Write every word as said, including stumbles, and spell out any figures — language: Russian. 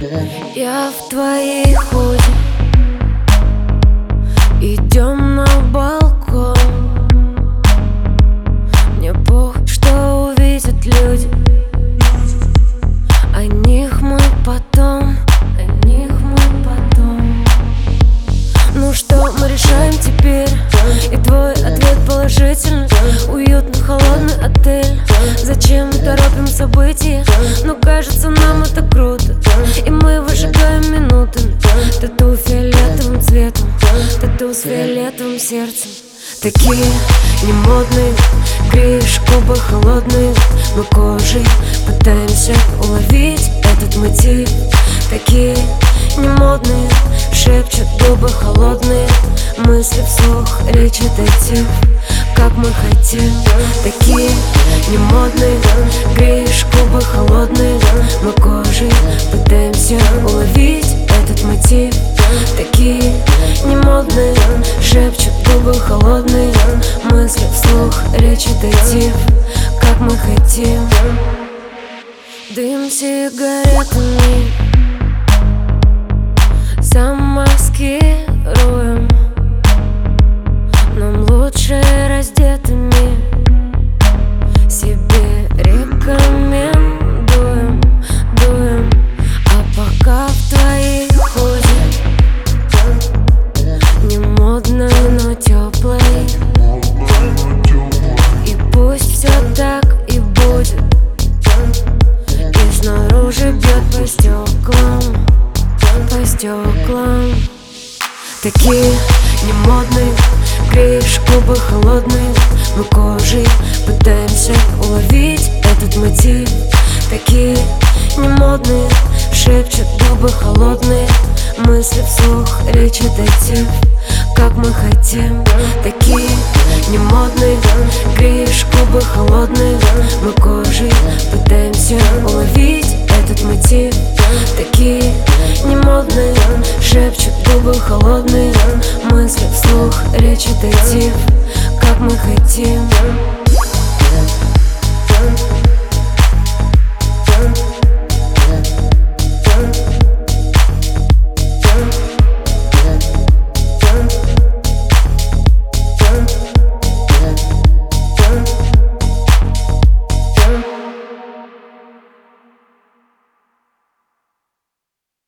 Я в твоей худи, идем на балкон. Мне похуй, что увидят люди. О них мы потом, о них мы потом. Ну что мы решаем теперь? И твой ответ положительный. Уютный холодный отель. Зачем мы торопим события? Но кажется, нам это круто. И мы выжигаем минутами. Тату фиолетовым цветом, тату с фиолетовым сердцем. Такие немодные, греешь губы холодные. Мы кожей пытаемся уловить этот мотив. Такие немодные, шепчут губы холодные. Мысли вслух, речь детектив, как мы хотим. Такие немодные, греешь губы холодные. Мы кожей пытаемся уловить этот мотив. Такие немодные, шепчут губы холодные. Мысли вслух, речь детектив, как мы хотим. Дым сигаретами замаскируем. Нам лучше раздетыми себе рекомендуем, дуем. А пока в твоей худи, не модной, но теплой. И пусть все так и будет. И снаружи бьет по стеклам, по стеклам. Такие немодные, греешь губы холодные. Мы кожей пытаемся уловить этот мотив. Такие немодные, шепчут губы холодные. Мысли вслух, речь детектив, как мы хотим. Такие немодные, греешь губы холодные. Мы кожей пытаемся уловить этот мотив. Такие